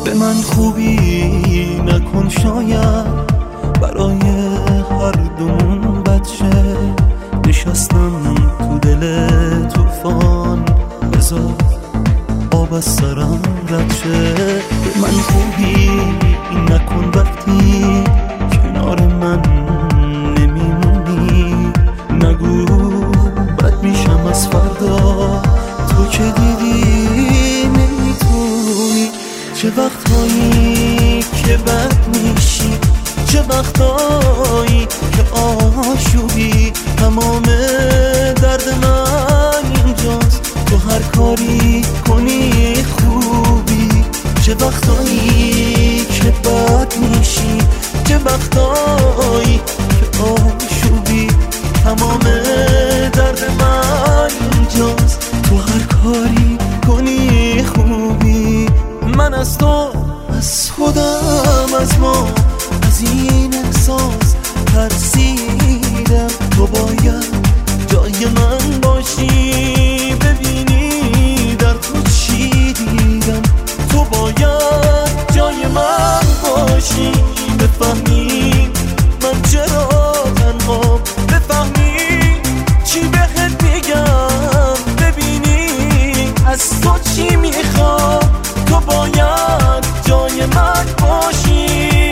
به من خوبی نکن، شاید برای هر دومون بچه نشستم تو دل طوفان، بذار آب از سرم رد شه. به من خوبی نکن وقتی کنار من نمیمونی، نگو بد میشم از فردا، تو که دیدی نمیتونی. چه وقتهایی که بد میشی، چه وقتهایی که آشوبی، تمام درد من اینجاست، تو هر کاری کنی خوبی. چه وقتایی که بد میشی، چه وقتایی که آشوبی، تمام درد من اینجاست، تو هر کاری کنی خوبی. من از تو، از خودم، از ما، از این احساس ترسیدم. تو باید جای من باشی، ببینی در تو چی دیدم. تو باید جای من باشی، بفهمی من چرا تنها، بفهمی چی بهت میگم، ببینی از تو چی میخوام. تو باید جای من باشی،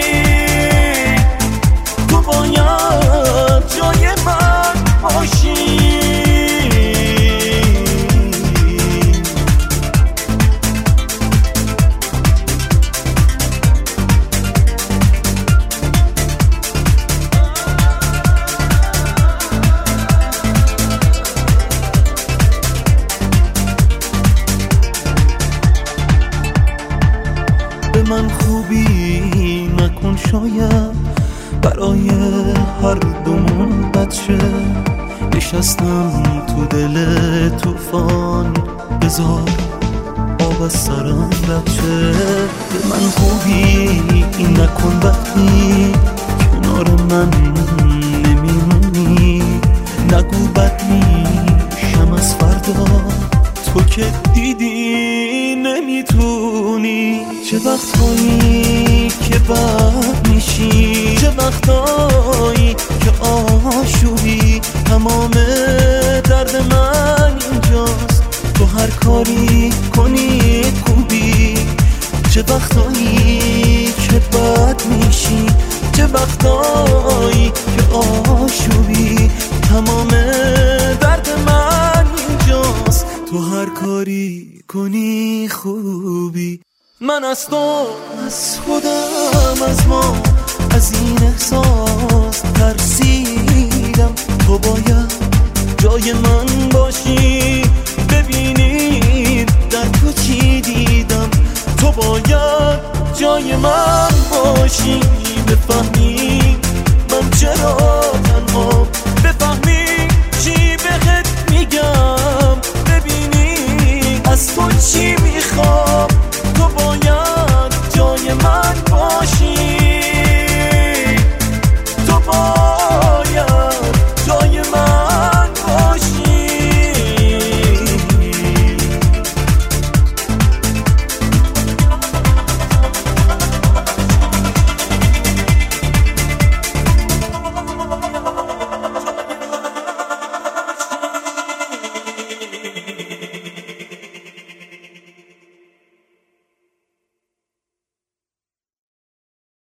تو باید جای من باشی. به من خوبی نکن، شاید برای هر دومون بچه نشستم تو دل طوفان، بذار آب از سرم رد شه. به من خوبی نکن وقتی کنار من نمیمونی، نگو بد میشم از فردا، تو که دیدی نمیتونی. چه وقتهایی که بد میشی، چه وقتهایی که آشوبی، تمام درد من اینجاست، تو هر کاری کنی خوبی. چه وقتهایی که بد میشی، چه وقتهایی که آشوبی، تمام درد من اینجاست، تو هر کاری کنی خوبی. من از تو، از خودم، از ما، از این احساس ترسیدم. تو باید جای من باشی، ببینی در تو چی دیدم. تو باید جای من باشی، بفهمی من چرا تنها، بفهمی چی بهت میگم، ببینی از تو چی میخوام.